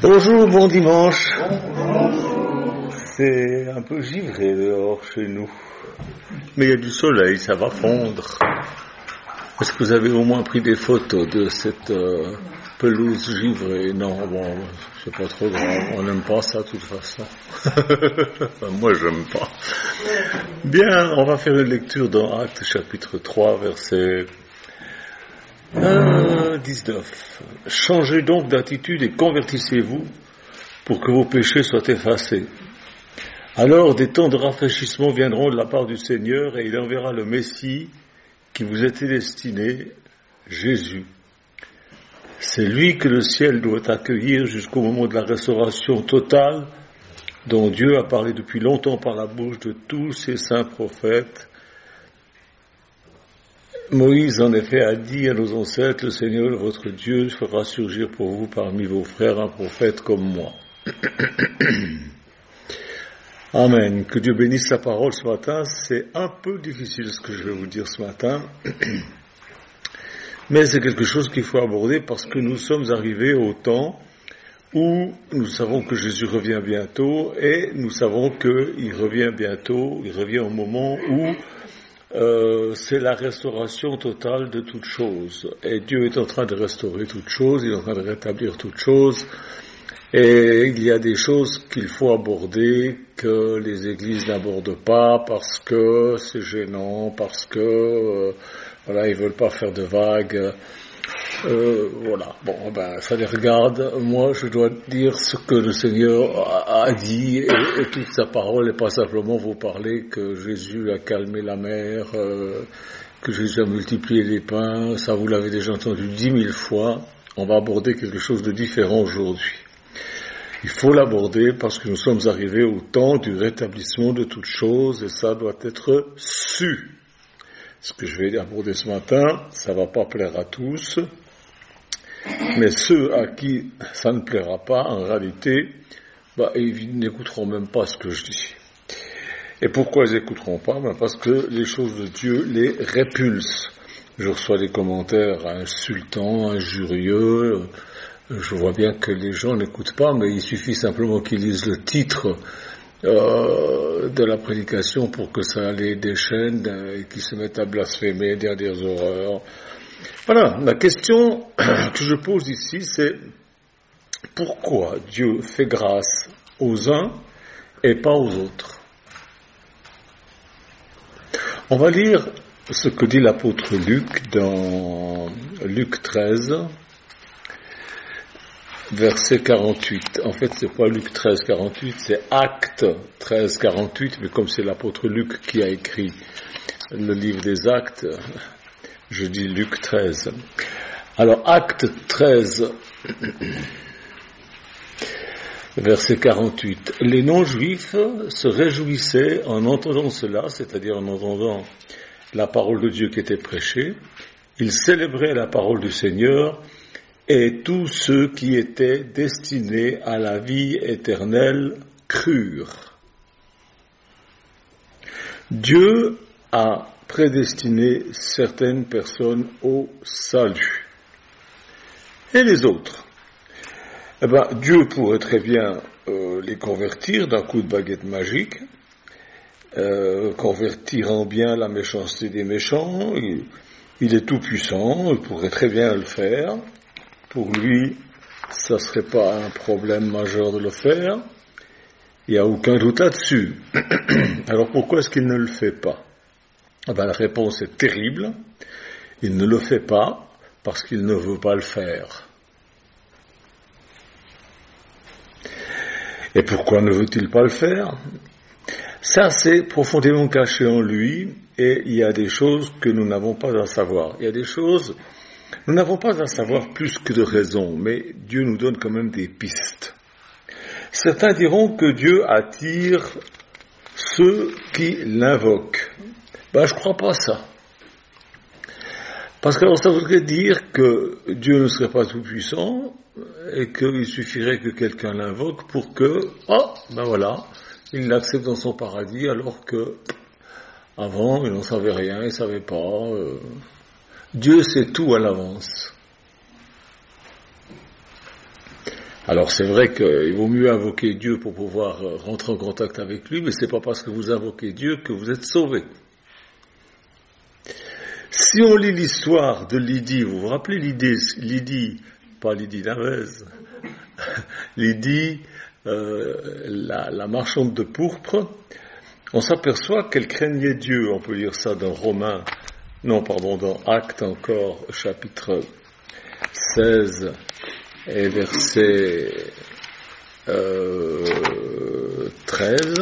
Bonjour, bon dimanche. C'est un peu givré dehors chez nous. Mais il y a du soleil, ça va fondre. Est-ce que vous avez au moins pris des photos de cette pelouse givrée? Non, bon, c'est pas trop grave. On n'aime pas ça de toute façon. Enfin, moi, j'aime pas. Bien, on va faire une lecture dans Actes chapitre 3, verset 19. Changez donc d'attitude et convertissez-vous pour que vos péchés soient effacés. Alors des temps de rafraîchissement viendront de la part du Seigneur et il enverra le Messie qui vous était destiné, Jésus. C'est lui que le ciel doit accueillir jusqu'au moment de la restauration totale dont Dieu a parlé depuis longtemps par la bouche de tous ses saints prophètes. Moïse, en effet, a dit à nos ancêtres, le Seigneur, votre Dieu, fera surgir pour vous parmi vos frères un prophète comme moi. Amen. Que Dieu bénisse sa parole ce matin. C'est un peu difficile ce que je vais vous dire ce matin, mais c'est quelque chose qu'il faut aborder parce que nous sommes arrivés au temps où nous savons que Jésus revient bientôt et nous savons qu'il revient bientôt, il revient au moment où c'est la restauration totale de toutes choses. Et Dieu est en train de restaurer toutes choses, il est en train de rétablir toutes choses. Et il y a des choses qu'il faut aborder que les églises n'abordent pas parce que c'est gênant, parce que voilà, ils veulent pas faire de vagues. Voilà. Bon, ben, ça les regarde. Moi, je dois dire ce que le Seigneur a dit et toute sa parole et pas simplement vous parler que Jésus a calmé la mer, que Jésus a multiplié les pains. Ça, vous l'avez déjà entendu 10 000 fois. On va aborder quelque chose de différent aujourd'hui. Il faut l'aborder parce que nous sommes arrivés au temps du rétablissement de toutes choses et ça doit être su. Ce que je vais aborder ce matin, ça va pas plaire à tous, mais ceux à qui ça ne plaira pas, en réalité, ils n'écouteront même pas ce que je dis. Et pourquoi ils n'écouteront pas? Parce que les choses de Dieu les répulsent. Je reçois des commentaires insultants, injurieux. Je vois bien que les gens n'écoutent pas, mais il suffit simplement qu'ils lisent le titre de la prédication pour que ça les déchaîne et qu'ils se mettent à blasphémer, dire des horreurs. Voilà, la question que je pose ici, c'est pourquoi Dieu fait grâce aux uns et pas aux autres? On va lire ce que dit l'apôtre Luc dans Luc 13, verset 48. En fait, c'est pas Luc 13, 48, c'est Actes 13, 48, mais comme c'est l'apôtre Luc qui a écrit le livre des Actes, je dis Luc 13. Alors, Actes 13, verset 48. Les non-juifs se réjouissaient en entendant cela, c'est-à-dire en entendant la parole de Dieu qui était prêchée. Ils célébraient la parole du Seigneur et tous ceux qui étaient destinés à la vie éternelle crurent. Dieu a prédestiné certaines personnes au salut. Et les autres? Dieu pourrait très bien les convertir d'un coup de baguette magique, convertir en bien la méchanceté des méchants. Il est tout puissant, il pourrait très bien le faire. Pour lui, ça serait pas un problème majeur de le faire. Il n'y a aucun doute là-dessus. Alors pourquoi est-ce qu'il ne le fait pas? La réponse est terrible. Il ne le fait pas parce qu'il ne veut pas le faire. Et pourquoi ne veut-il pas le faire? Ça, c'est profondément caché en lui et il y a des choses que nous n'avons pas à savoir. Il y a des choses nous n'avons pas à savoir plus que de raison, mais Dieu nous donne quand même des pistes. Certains diront que Dieu attire ceux qui l'invoquent. Je crois pas ça. Parce que alors, ça voudrait dire que Dieu ne serait pas tout puissant et qu'il suffirait que quelqu'un l'invoque pour que, il l'accepte dans son paradis alors que avant il n'en savait rien, il savait pas. Dieu sait tout à l'avance. Alors c'est vrai qu'il vaut mieux invoquer Dieu pour pouvoir rentrer en contact avec lui, mais c'est pas parce que vous invoquez Dieu que vous êtes sauvés. Si on lit l'histoire de Lydie, vous vous rappelez Lydie, pas Lydie Navez, Lydie, la marchande de pourpre, on s'aperçoit qu'elle craignait Dieu. On peut lire ça dans dans Actes encore, chapitre 16 et verset 13.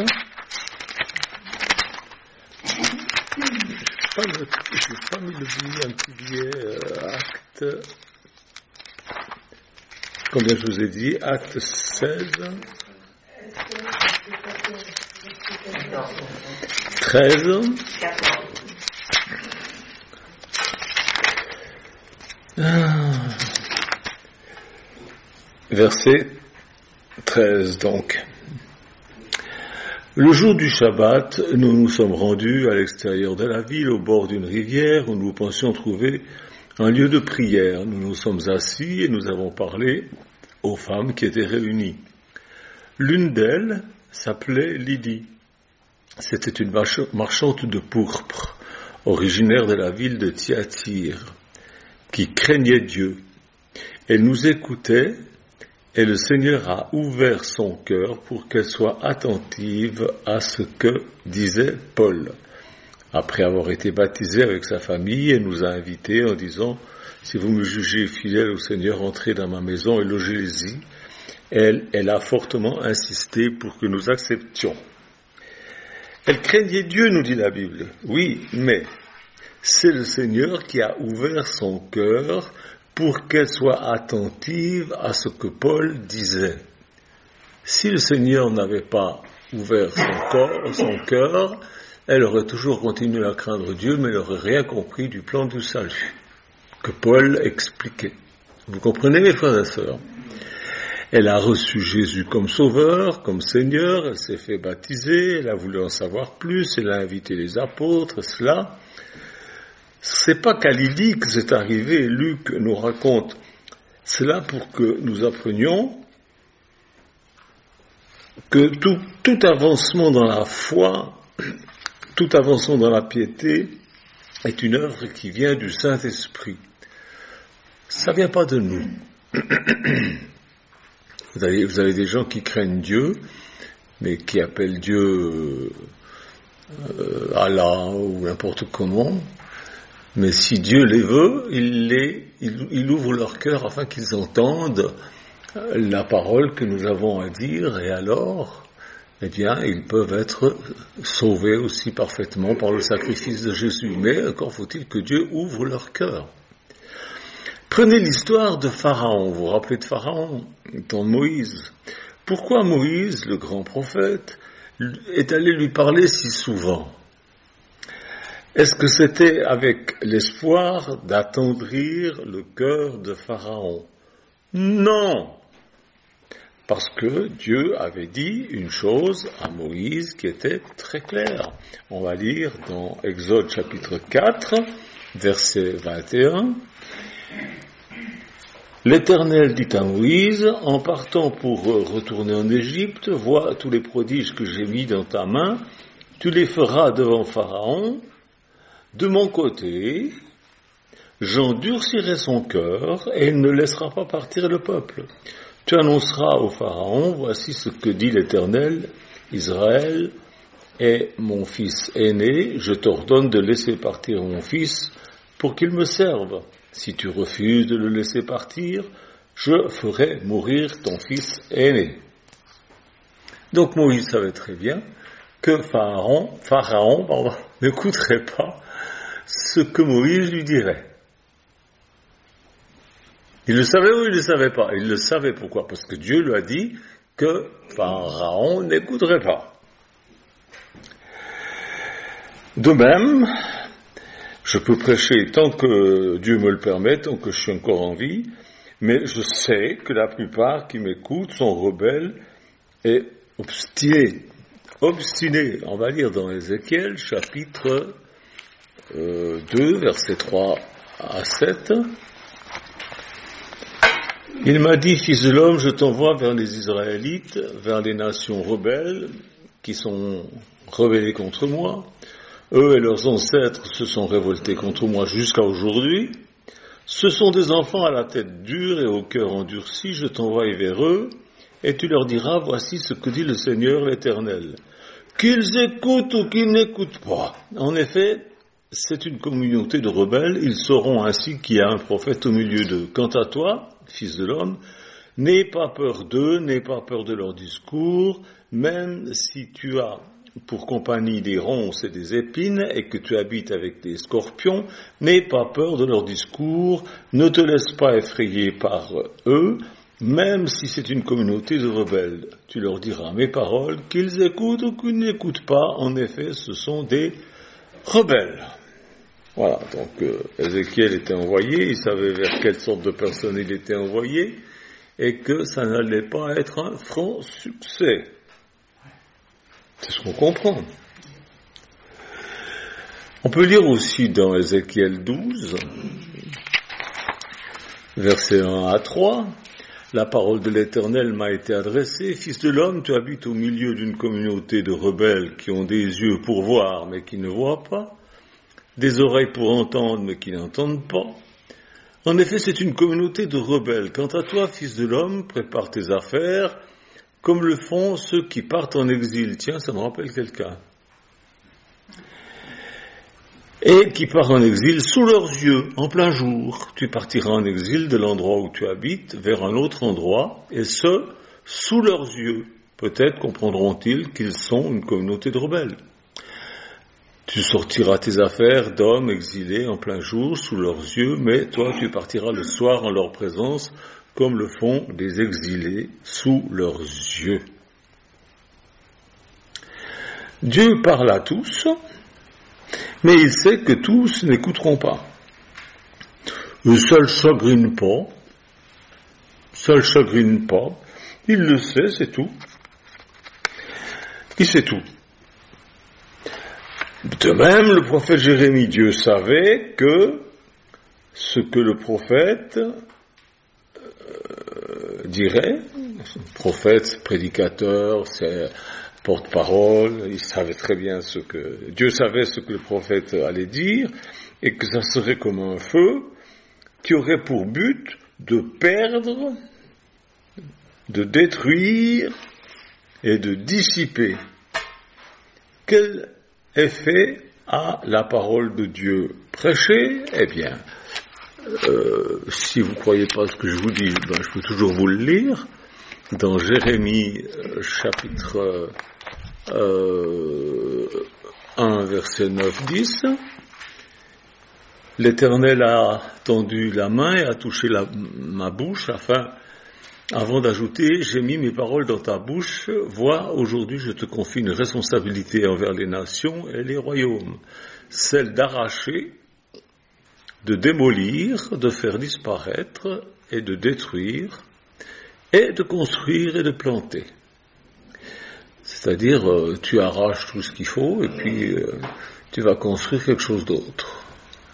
Je n'ai pas mis le billet, un petit billet, Acte. Combien je vous ai dit? Acte 16. 13. Verset 13 donc. Le jour du Shabbat, nous nous sommes rendus à l'extérieur de la ville, au bord d'une rivière, où nous pensions trouver un lieu de prière. Nous nous sommes assis et nous avons parlé aux femmes qui étaient réunies. L'une d'elles s'appelait Lydie. C'était une marchande de pourpre, originaire de la ville de Thyatire, qui craignait Dieu. Elle nous écoutait et le Seigneur a ouvert son cœur pour qu'elle soit attentive à ce que disait Paul. Après avoir été baptisée avec sa famille, elle nous a invités en disant « Si vous me jugez fidèle au Seigneur, entrez dans ma maison et logez-y ». Elle a fortement insisté pour que nous acceptions. Elle craignait Dieu, nous dit la Bible. Oui, mais c'est le Seigneur qui a ouvert son cœur pour qu'elle soit attentive à ce que Paul disait. Si le Seigneur n'avait pas ouvert son cœur, elle aurait toujours continué à craindre Dieu, mais elle n'aurait rien compris du plan du salut que Paul expliquait. Vous comprenez, mes frères et sœurs? Elle a reçu Jésus comme sauveur, comme Seigneur, elle s'est fait baptiser, elle a voulu en savoir plus, elle a invité les apôtres, cela. C'est pas qu'à Lydie que c'est arrivé. Luc nous raconte cela pour que nous apprenions que tout avancement dans la foi, tout avancement dans la piété est une œuvre qui vient du Saint-Esprit. Ça vient pas de nous. Vous avez des gens qui craignent Dieu, mais qui appellent Dieu Allah ou n'importe comment. Mais si Dieu les veut, il ouvre leur cœur afin qu'ils entendent la parole que nous avons à dire, et alors, eh bien, ils peuvent être sauvés aussi parfaitement par le sacrifice de Jésus. Mais encore faut-il que Dieu ouvre leur cœur. Prenez l'histoire de Pharaon. Vous vous rappelez de Pharaon dans Moïse. Pourquoi Moïse, le grand prophète, est allé lui parler si souvent? Est-ce que c'était avec l'espoir d'attendrir le cœur de Pharaon? Non! Parce que Dieu avait dit une chose à Moïse qui était très claire. On va lire dans Exode chapitre 4, verset 21. L'Éternel dit à Moïse, en partant pour retourner en Égypte, vois tous les prodiges que j'ai mis dans ta main, tu les feras devant Pharaon. De mon côté, j'endurcirai son cœur et il ne laissera pas partir le peuple. Tu annonceras au Pharaon, voici ce que dit l'Éternel, Israël est mon fils aîné, je t'ordonne de laisser partir mon fils pour qu'il me serve. Si tu refuses de le laisser partir, je ferai mourir ton fils aîné. Donc Moïse savait très bien que Pharaon n'écouterait pas ce que Moïse lui dirait. Il le savait ou il ne le savait pas? Il le savait. Pourquoi? Parce que Dieu lui a dit que Pharaon n'écouterait pas. De même, je peux prêcher tant que Dieu me le permet, tant que je suis encore en vie, mais je sais que la plupart qui m'écoutent sont rebelles et obstinés. Obstinés, on va lire dans Ézéchiel, chapitre 2, versets 3 à 7. Il m'a dit, fils de l'homme, je t'envoie vers les Israélites, vers les nations rebelles, qui sont rebellées contre moi. Eux et leurs ancêtres se sont révoltés contre moi jusqu'à aujourd'hui. Ce sont des enfants à la tête dure et au cœur endurci, je t'envoie vers eux, et tu leur diras, voici ce que dit le Seigneur l'Éternel. Qu'ils écoutent ou qu'ils n'écoutent pas. En effet, c'est une communauté de rebelles, ils sauront ainsi qu'il y a un prophète au milieu d'eux. Quant à toi, fils de l'homme, n'aie pas peur d'eux, n'aie pas peur de leur discours, même si tu as pour compagnie des ronces et des épines, et que tu habites avec des scorpions, n'aie pas peur de leur discours, ne te laisse pas effrayer par eux, même si c'est une communauté de rebelles. Tu leur diras mes paroles, qu'ils écoutent ou qu'ils n'écoutent pas, en effet, ce sont des rebelles. Voilà, donc Ézéchiel était envoyé, il savait vers quelle sorte de personne il était envoyé, et que ça n'allait pas être un franc succès. C'est ce qu'on comprend. On peut lire aussi dans Ézéchiel 12, versets 1 à 3, la parole de l'Éternel m'a été adressée, fils de l'homme, tu habites au milieu d'une communauté de rebelles qui ont des yeux pour voir mais qui ne voient pas, des oreilles pour entendre mais qui n'entendent pas. En effet, c'est une communauté de rebelles. Quant à toi, fils de l'homme, prépare tes affaires, comme le font ceux qui partent en exil. Tiens, ça me rappelle quelqu'un. Et qui part en exil sous leurs yeux, en plein jour. Tu partiras en exil de l'endroit où tu habites vers un autre endroit, et ce, sous leurs yeux. Peut-être comprendront-ils qu'ils sont une communauté de rebelles. Tu sortiras tes affaires d'hommes exilés en plein jour sous leurs yeux, mais toi tu partiras le soir en leur présence, comme le font des exilés sous leurs yeux. Dieu parle à tous, mais il sait que tous n'écouteront pas. Le seul chagrine pas, il le sait, c'est tout. Il sait tout. De même, le prophète Jérémie, Dieu savait que ce que le prophète dirait, prophète, prédicateur, c'est porte-parole, il savait très bien Dieu savait ce que le prophète allait dire, et que ça serait comme un feu qui aurait pour but de perdre, de détruire et de dissiper. Quel effet a la parole de Dieu prêchée? Eh bien, si vous ne croyez pas ce que je vous dis, je peux toujours vous le lire. Dans Jérémie, chapitre 1, verset 9-10, l'Éternel a tendu la main et a touché ma bouche avant d'ajouter, j'ai mis mes paroles dans ta bouche, vois, aujourd'hui je te confie une responsabilité envers les nations et les royaumes, celle d'arracher, de démolir, de faire disparaître et de détruire, et de construire et de planter. C'est-à-dire, tu arraches tout ce qu'il faut et puis tu vas construire quelque chose d'autre.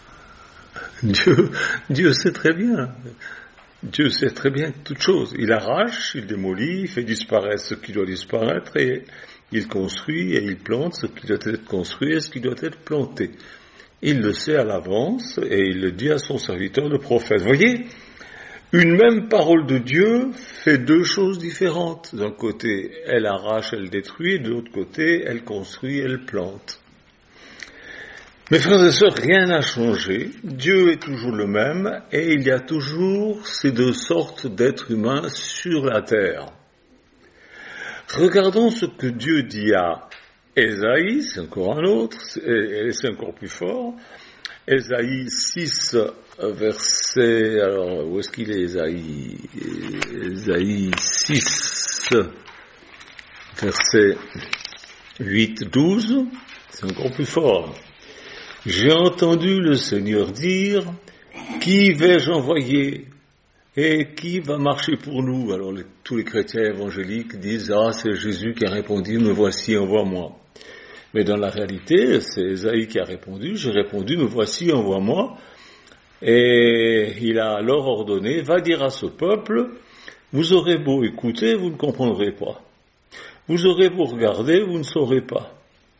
Dieu sait très bien. Dieu sait très bien toutes choses. Il arrache, il démolit, il fait disparaître ce qui doit disparaître et il construit et il plante ce qui doit être construit et ce qui doit être planté. Il le sait à l'avance et il le dit à son serviteur, le prophète. Vous voyez, une même parole de Dieu fait deux choses différentes. D'un côté, elle arrache, elle détruit, et de l'autre côté, elle construit, elle plante. Mes frères et sœurs, rien n'a changé. Dieu est toujours le même et il y a toujours ces deux sortes d'êtres humains sur la terre. Regardons ce que Dieu dit à Ésaïe, c'est encore un autre, et c'est encore plus fort. Ésaïe 6, verset, alors où est-ce qu'il est Ésaïe 6, verset 8-12, c'est encore plus fort. J'ai entendu le Seigneur dire, qui vais-je envoyer et qui va marcher pour nous? Alors tous les chrétiens évangéliques disent, c'est Jésus qui a répondu, me voici, envoie-moi. Mais dans la réalité, c'est Ésaïe qui a répondu, j'ai répondu, me voici, envoie-moi. Et il a alors ordonné, va dire à ce peuple, vous aurez beau écouter, vous ne comprendrez pas. Vous aurez beau regarder, vous ne saurez pas.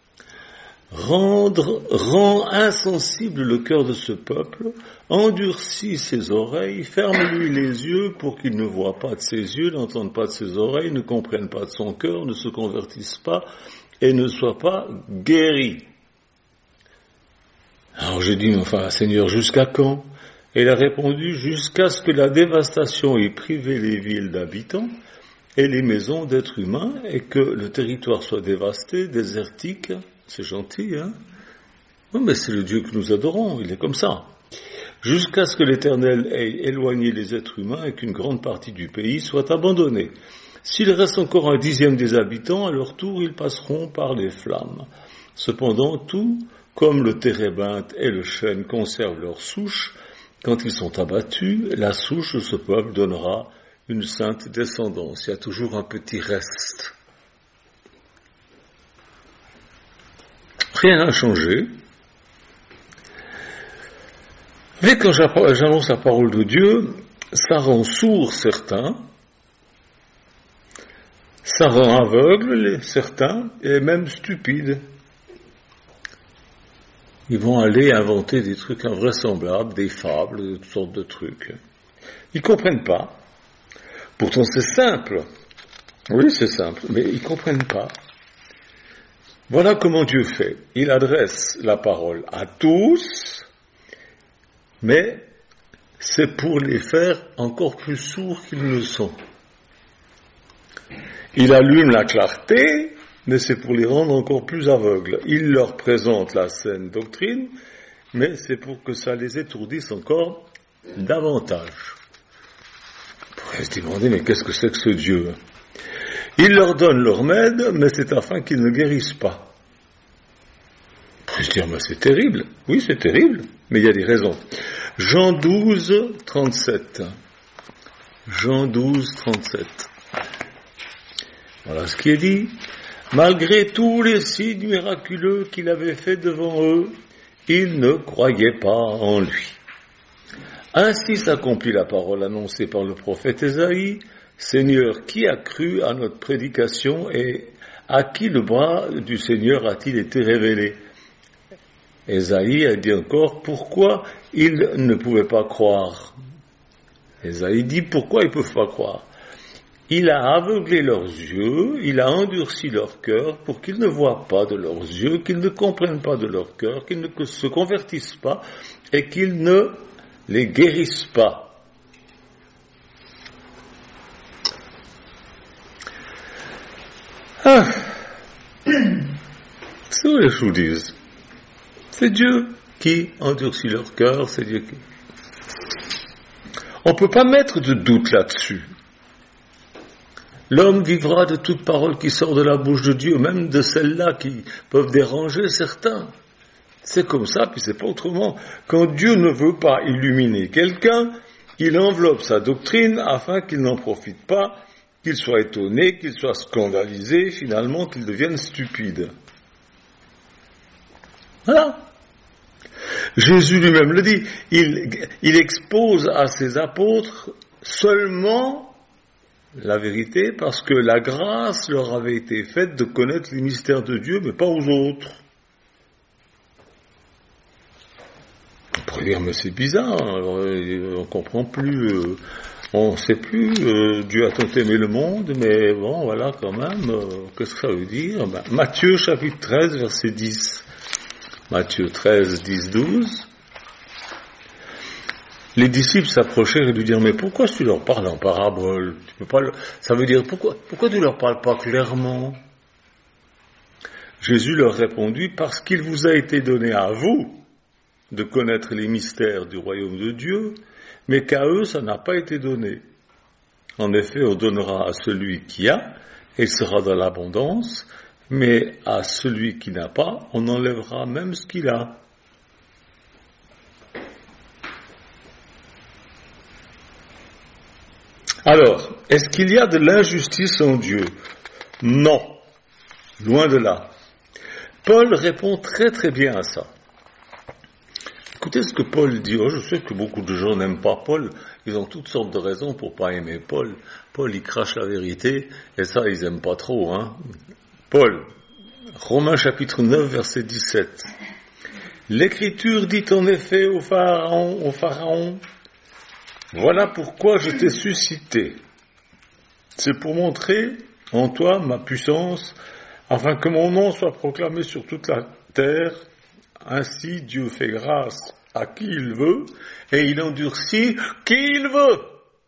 Rends insensible le cœur de ce peuple, endurcis ses oreilles, ferme-lui les yeux pour qu'il ne voie pas de ses yeux, n'entende pas de ses oreilles, ne comprenne pas de son cœur, ne se convertisse pas et ne soit pas guéri. Alors j'ai dit, mais enfin, Seigneur, jusqu'à quand? Et il a répondu, jusqu'à ce que la dévastation ait privé les villes d'habitants et les maisons d'êtres humains et que le territoire soit dévasté, désertique. C'est gentil, hein? Non, mais c'est le Dieu que nous adorons, il est comme ça. Jusqu'à ce que l'Éternel ait éloigné les êtres humains et qu'une grande partie du pays soit abandonnée. S'il reste encore un dixième des habitants, à leur tour, ils passeront par les flammes. Cependant, tout, comme le térébinthe et le chêne conservent leur souche, quand ils sont abattus, la souche de ce peuple donnera une sainte descendance. Il y a toujours un petit reste. Rien n'a changé. Mais quand j'annonce la parole de Dieu, ça rend sourds certains, ça rend aveugles certains, et même stupides. Ils vont aller inventer des trucs invraisemblables, des fables, toutes sortes de trucs. Ils comprennent pas. Pourtant c'est simple. Oui, c'est simple, mais ils comprennent pas. Voilà comment Dieu fait. Il adresse la parole à tous, mais c'est pour les faire encore plus sourds qu'ils le sont. Il allume la clarté, mais c'est pour les rendre encore plus aveugles. Il leur présente la saine doctrine, mais c'est pour que ça les étourdisse encore davantage. On pourrait se demander, mais qu'est-ce que c'est que ce Dieu ? Il leur donne leur remède, mais c'est afin qu'ils ne guérissent pas. On pourrait se dire, mais c'est terrible. Oui, c'est terrible, mais il y a des raisons. Jean 12, 37. Jean 12, 37. Voilà ce qui est dit. Malgré tous les signes miraculeux qu'il avait faits devant eux, ils ne croyaient pas en lui. Ainsi s'accomplit la parole annoncée par le prophète Ésaïe. Seigneur, qui a cru à notre prédication et à qui le bras du Seigneur a-t-il été révélé? Ésaïe a dit encore, pourquoi ils ne pouvaient pas croire? Ésaïe dit, pourquoi ils ne peuvent pas croire? Il a aveuglé leurs yeux, il a endurci leur cœur pour qu'ils ne voient pas de leurs yeux, qu'ils ne comprennent pas de leur cœur, qu'ils ne se convertissent pas et qu'ils ne les guérissent pas. C'est vrai que je vous dise. C'est Dieu qui endurcit leur cœur, c'est Dieu qui... On ne peut pas mettre de doute là-dessus. L'homme vivra de toute parole qui sort de la bouche de Dieu, même de celles-là qui peuvent déranger certains. C'est comme ça, puis c'est pas autrement. Quand Dieu ne veut pas illuminer quelqu'un, il enveloppe sa doctrine afin qu'il n'en profite pas, qu'il soit étonné, qu'il soit scandalisé, finalement qu'il devienne stupide. Voilà. Jésus lui-même le dit, il expose à ses apôtres seulement la vérité parce que la grâce leur avait été faite de connaître les mystères de Dieu, mais pas aux autres. On pourrait dire, mais c'est bizarre, alors, on comprend plus, on ne sait plus, Dieu a tant aimé le monde, mais bon, voilà, quand même, qu'est-ce que ça veut dire? Matthieu chapitre 13, verset 10. Matthieu 13, 10, 12. Les disciples s'approchèrent et lui dirent, mais pourquoi tu leur parles en parabole? Tu peux pas Ça veut dire, pourquoi tu leur parles pas clairement? Jésus leur répondit, parce qu'il vous a été donné à vous de connaître les mystères du royaume de Dieu, mais qu'à eux ça n'a pas été donné. En effet, on donnera à celui qui a, et il sera dans l'abondance, mais à celui qui n'a pas, on enlèvera même ce qu'il a. Alors, est-ce qu'il y a de l'injustice en Dieu? Non, loin de là. Paul répond très très bien à ça. Écoutez ce que Paul dit. Je sais que beaucoup de gens n'aiment pas Paul. Ils ont toutes sortes de raisons pour pas aimer Paul. Paul, il crache la vérité, et ça, ils aiment pas trop, hein. Paul, Romains chapitre 9, verset 17. L'Écriture dit en effet au Pharaon, voilà pourquoi je t'ai suscité. C'est pour montrer en toi ma puissance, afin que mon nom soit proclamé sur toute la terre. Ainsi Dieu fait grâce à qui il veut, et il endurcit qui il veut.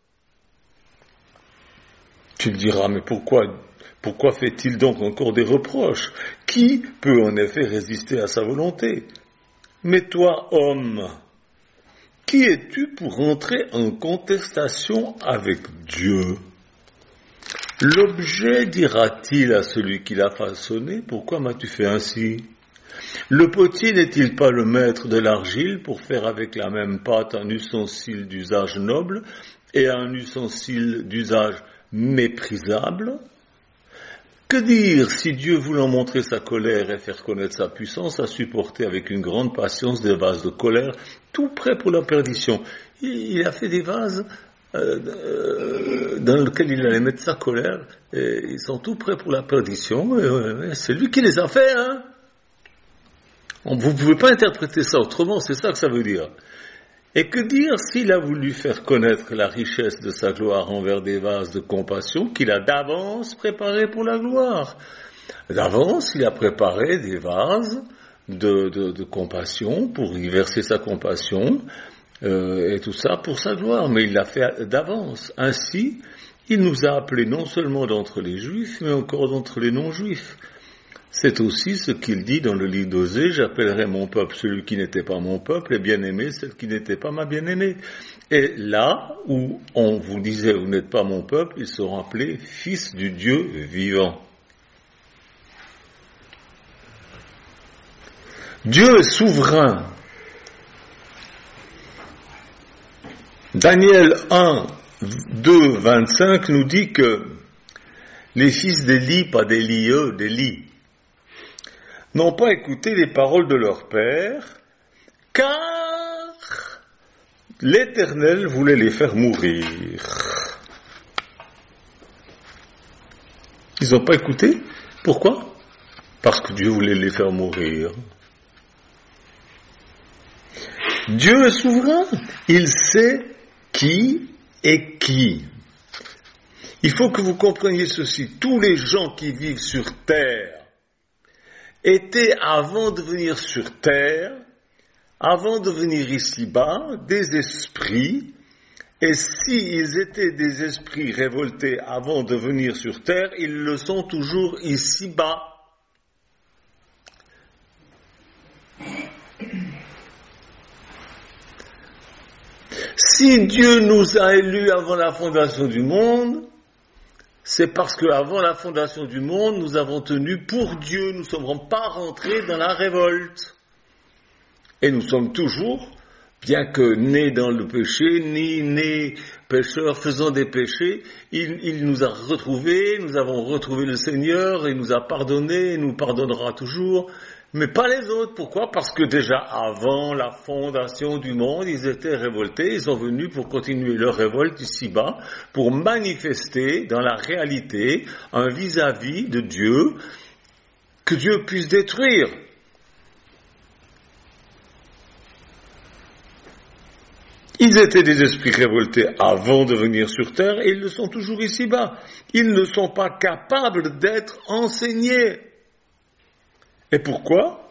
Tu me diras, mais pourquoi fait-il donc encore des reproches? Qui peut en effet résister à sa volonté? Mais toi, homme, qui es-tu pour entrer en contestation avec Dieu? L'objet dira-t-il à celui qui l'a façonné, pourquoi m'as-tu fait ainsi? Le potier n'est-il pas le maître de l'argile pour faire avec la même pâte un ustensile d'usage noble et un ustensile d'usage méprisable? Que dire si Dieu, voulant montrer sa colère et faire connaître sa puissance, a supporté avec une grande patience des vases de colère, tout prêts pour la perdition? Il a fait des vases dans lesquels il allait mettre sa colère, et ils sont tout prêts pour la perdition, et c'est lui qui les a fait, hein. Vous ne pouvez pas interpréter ça autrement, c'est ça que ça veut dire. Et que dire s'il a voulu faire connaître la richesse de sa gloire envers des vases de compassion qu'il a d'avance préparés pour la gloire? D'avance, il a préparé des vases de compassion pour y verser sa compassion, et tout ça pour sa gloire, mais il l'a fait d'avance. Ainsi, il nous a appelés non seulement d'entre les Juifs, mais encore d'entre les non-Juifs. C'est aussi ce qu'il dit dans le livre d'Osée, j'appellerai mon peuple celui qui n'était pas mon peuple, et bien-aimé celle qui n'était pas ma bien-aimée. Et là où on vous disait vous n'êtes pas mon peuple, ils seront appelés fils du Dieu vivant. Dieu est souverain. Daniel 1, 2, 25 nous dit que les fils d'Élie, pas d'Élie, d'Élie, n'ont pas écouté les paroles de leur père, car l'Éternel voulait les faire mourir. Ils n'ont pas écouté. Pourquoi? Parce que Dieu voulait les faire mourir. Dieu est souverain. Il sait qui est qui. Il faut que vous compreniez ceci. Tous les gens qui vivent sur terre étaient, avant de venir sur terre, avant de venir ici-bas, des esprits, et s'ils étaient des esprits révoltés avant de venir sur terre, ils le sont toujours ici-bas. Si Dieu nous a élus avant la fondation du monde, c'est parce qu'avant la fondation du monde, nous avons tenu pour Dieu, nous ne sommes pas rentrés dans la révolte. Et nous sommes toujours, bien que nés dans le péché, ni nés pécheurs faisant des péchés, il nous a retrouvés, nous avons retrouvé le Seigneur, il nous a pardonné, il nous pardonnera toujours, mais pas les autres. Pourquoi? Parce que déjà avant la fondation du monde, ils étaient révoltés, ils sont venus pour continuer leur révolte ici-bas, pour manifester dans la réalité un vis-à-vis de Dieu que Dieu puisse détruire. Ils étaient des esprits révoltés avant de venir sur terre et ils le sont toujours ici-bas. Ils ne sont pas capables d'être enseignés. Et pourquoi?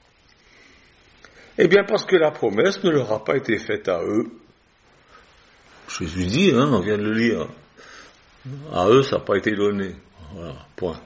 Eh bien parce que la promesse ne leur a pas été faite à eux. Jésus dit, on vient de le lire, à eux ça n'a pas été donné. Voilà, point.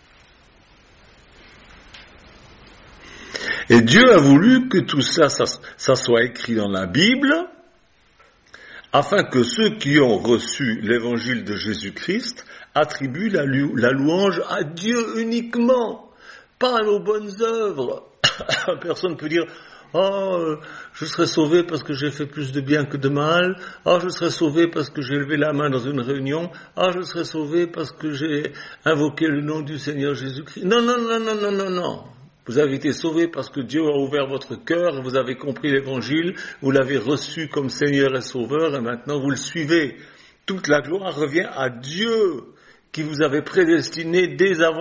Et Dieu a voulu que tout ça soit écrit dans la Bible, afin que ceux qui ont reçu l'évangile de Jésus-Christ attribuent la louange à Dieu uniquement. Pas à nos bonnes œuvres. Personne ne peut dire je serai sauvé parce que j'ai fait plus de bien que de mal. Je serai sauvé parce que j'ai levé la main dans une réunion. Je serai sauvé parce que j'ai invoqué le nom du Seigneur Jésus-Christ. Non. Vous avez été sauvés parce que Dieu a ouvert votre cœur, vous avez compris l'évangile, vous l'avez reçu comme Seigneur et Sauveur, et maintenant vous le suivez. Toute la gloire revient à Dieu, qui vous avait prédestiné dès avant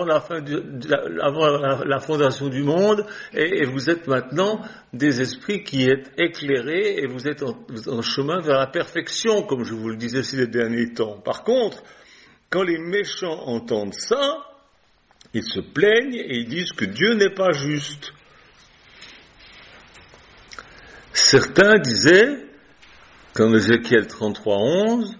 la fondation du monde, et vous êtes maintenant des esprits qui êtes éclairés, et vous êtes en chemin vers la perfection, comme je vous le disais ces derniers temps. Par contre, quand les méchants entendent ça, ils se plaignent et ils disent que Dieu n'est pas juste. Certains disaient, comme Ézéchiel 33:11,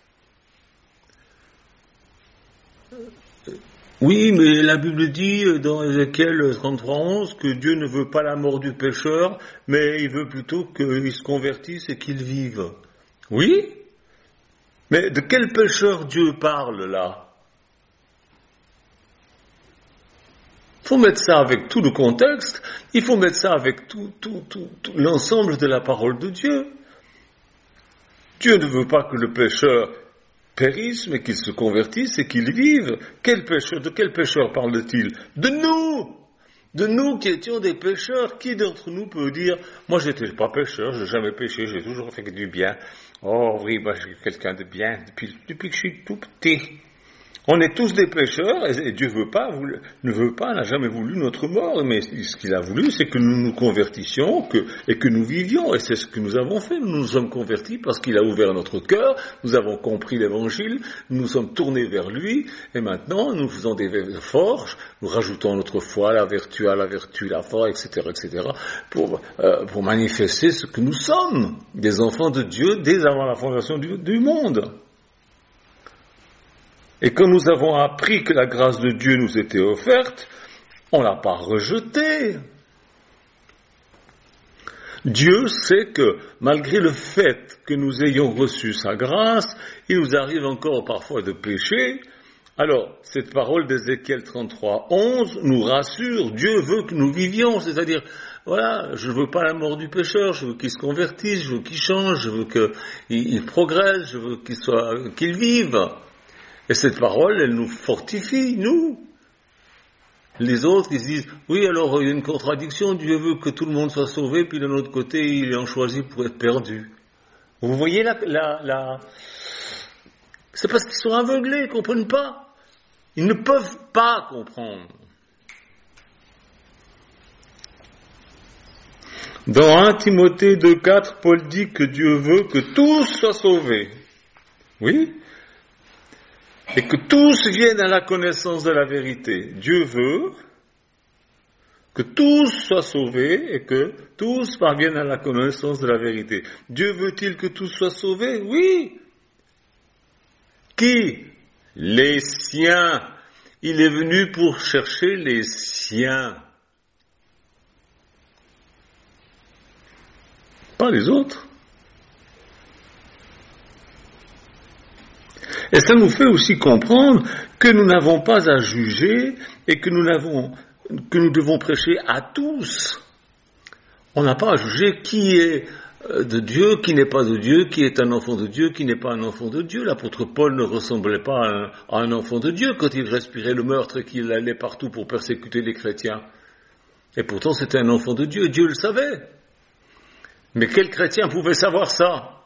oui, mais la Bible dit dans Ézéchiel 33:11 que Dieu ne veut pas la mort du pécheur, mais il veut plutôt qu'il se convertisse et qu'il vive. Oui, mais de quel pécheur Dieu parle là? Il faut mettre ça avec tout le contexte, il faut mettre ça avec tout l'ensemble de la parole de Dieu. Dieu ne veut pas que le pécheur périsse, mais qu'il se convertisse et qu'il vive. De quel pécheur parle-t-il? De nous qui étions des pécheurs. Qui d'entre nous peut dire, moi j'étais pas pécheur, j'ai jamais péché, j'ai toujours fait du bien. Oh oui, moi je suis quelqu'un de bien depuis que je suis tout petit. On est tous des pécheurs et Dieu ne veut pas, n'a jamais voulu notre mort, mais ce qu'il a voulu, c'est que nous nous convertissions et que nous vivions, et c'est ce que nous avons fait. Nous nous sommes convertis parce qu'il a ouvert notre cœur, nous avons compris l'évangile, nous nous sommes tournés vers lui, et maintenant nous faisons des forges, nous rajoutons notre foi, la vertu, la foi, etc., pour manifester ce que nous sommes, des enfants de Dieu dès avant la fondation du monde. Et quand nous avons appris que la grâce de Dieu nous était offerte, on ne l'a pas rejetée. Dieu sait que malgré le fait que nous ayons reçu sa grâce, il nous arrive encore parfois de pécher. Alors, cette parole d'Ézéchiel 33:11 nous rassure, Dieu veut que nous vivions, c'est-à-dire, voilà, je ne veux pas la mort du pécheur, je veux qu'il se convertisse, je veux qu'il change, je veux qu'il progresse, je veux qu'il vive. Et cette parole, elle nous fortifie, nous. Les autres, ils se disent, oui, alors il y a une contradiction, Dieu veut que tout le monde soit sauvé, puis d'un autre côté, il en choisit pour être perdu. Vous voyez c'est parce qu'ils sont aveuglés, ils ne comprennent pas. Ils ne peuvent pas comprendre. Dans 1 Timothée 2:4, Paul dit que Dieu veut que tous soient sauvés. Oui. Et que tous viennent à la connaissance de la vérité. Dieu veut que tous soient sauvés et que tous parviennent à la connaissance de la vérité. Dieu veut-il que tous soient sauvés? Oui. Qui? Les siens. Il est venu pour chercher les siens. Pas les autres. Et ça nous fait aussi comprendre que nous n'avons pas à juger et que nous devons prêcher à tous. On n'a pas à juger qui est de Dieu, qui n'est pas de Dieu, qui est un enfant de Dieu, qui n'est pas un enfant de Dieu. L'apôtre Paul ne ressemblait pas à un enfant de Dieu quand il respirait le meurtre et qu'il allait partout pour persécuter les chrétiens. Et pourtant c'était un enfant de Dieu, Dieu le savait. Mais quel chrétien pouvait savoir ça?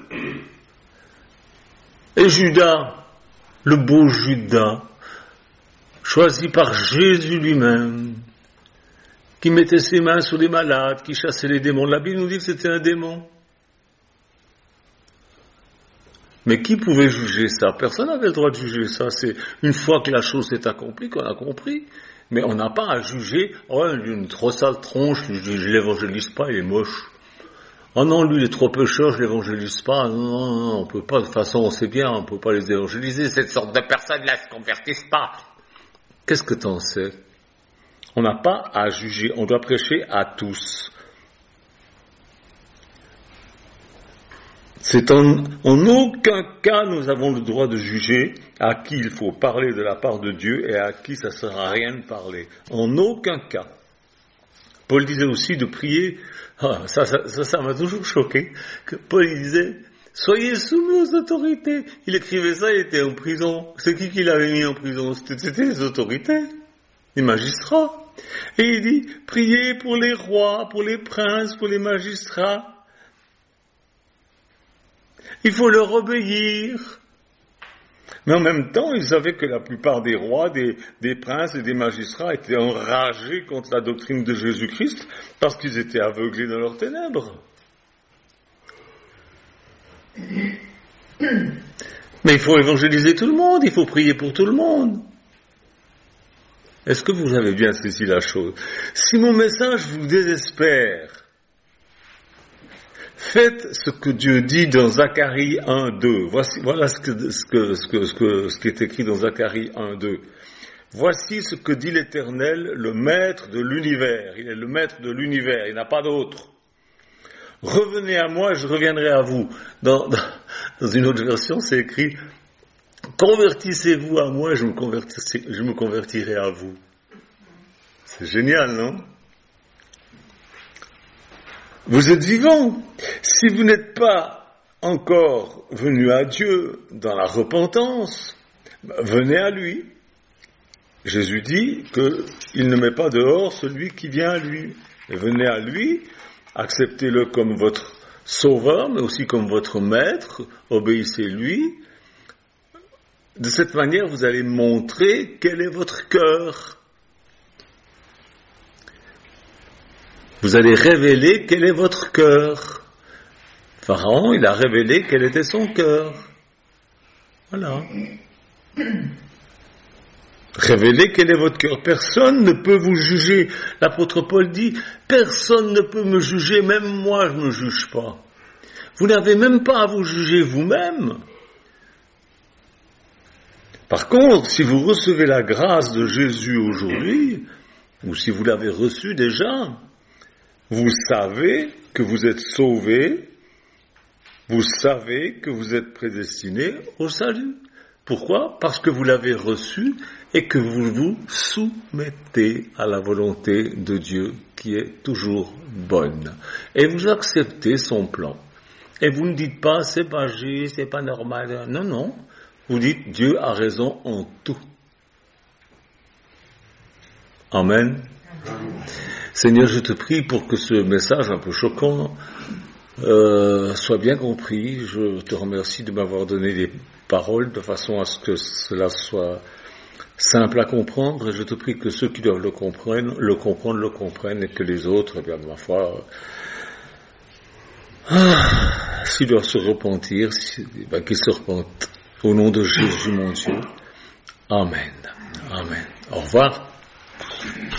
Et Judas, le beau Judas, choisi par Jésus lui-même, qui mettait ses mains sur les malades, qui chassait les démons. La Bible nous dit que c'était un démon. Mais qui pouvait juger ça? Personne n'avait le droit de juger ça. C'est une fois que la chose s'est accomplie qu'on a compris. Mais on n'a pas à juger, oh, il a une trop sale tronche, je l'évangélise pas, il est moche. Oh non, lui, il est trop pécheur, je l'évangélise pas. Non, on peut pas, de toute façon, on sait bien, on peut pas les évangéliser. Cette sorte de personnes-là ne se convertissent pas. Qu'est-ce que t'en sais? On n'a pas à juger, on doit prêcher à tous. C'est en aucun cas nous avons le droit de juger à qui il faut parler de la part de Dieu et à qui ça ne sert à rien de parler. En aucun cas. Paul disait aussi de prier. Ça m'a toujours choqué. Que Paul disait, soyez soumis aux autorités. Il écrivait ça, il était en prison. C'est qui l'avait mis en prison? C'était les autorités, les magistrats. Et il dit, priez pour les rois, pour les princes, pour les magistrats. Il faut leur obéir. Mais en même temps, il savait que la plupart des rois, des princes et des magistrats étaient enragés contre la doctrine de Jésus-Christ parce qu'ils étaient aveuglés dans leurs ténèbres. Mais il faut évangéliser tout le monde, il faut prier pour tout le monde. Est-ce que vous avez bien saisi la chose? Si mon message vous désespère, faites ce que Dieu dit dans Zacharie 1:2. Voilà ce qui est écrit dans Zacharie 1:2. Voici ce que dit l'Éternel, le maître de l'univers. Il est le maître de l'univers, il n'a pas d'autre. Revenez à moi, je reviendrai à vous. Dans une autre version, c'est écrit, convertissez-vous à moi, je me convertirai à vous. C'est génial, non? Vous êtes vivant. Si vous n'êtes pas encore venu à Dieu dans la repentance, venez à lui. Jésus dit qu'il ne met pas dehors celui qui vient à lui. Et venez à lui, acceptez-le comme votre sauveur, mais aussi comme votre maître, obéissez-lui. De cette manière, vous allez montrer quel est votre cœur. Vous allez révéler quel est votre cœur. Pharaon, il a révélé quel était son cœur. Voilà. Révélez quel est votre cœur. Personne ne peut vous juger. L'apôtre Paul dit, personne ne peut me juger, même moi je ne me juge pas. Vous n'avez même pas à vous juger vous-même. Par contre, si vous recevez la grâce de Jésus aujourd'hui, ou si vous l'avez reçue déjà, vous savez que vous êtes sauvés, vous savez que vous êtes prédestinés au salut. Pourquoi? Parce que vous l'avez reçu et que vous vous soumettez à la volonté de Dieu qui est toujours bonne. Et vous acceptez son plan. Et vous ne dites pas, c'est pas juste, c'est pas normal. Non, non. Vous dites, Dieu a raison en tout. Amen. Seigneur, je te prie pour que ce message un peu choquant soit bien compris. Je te remercie de m'avoir donné des paroles de façon à ce que cela soit simple à comprendre. Et je te prie que ceux qui doivent le comprennent et que les autres, eh bien, ma foi, s'ils doivent se repentir, qu'ils se repentent. Au nom de Jésus, mon Dieu. Amen. Amen. Au revoir.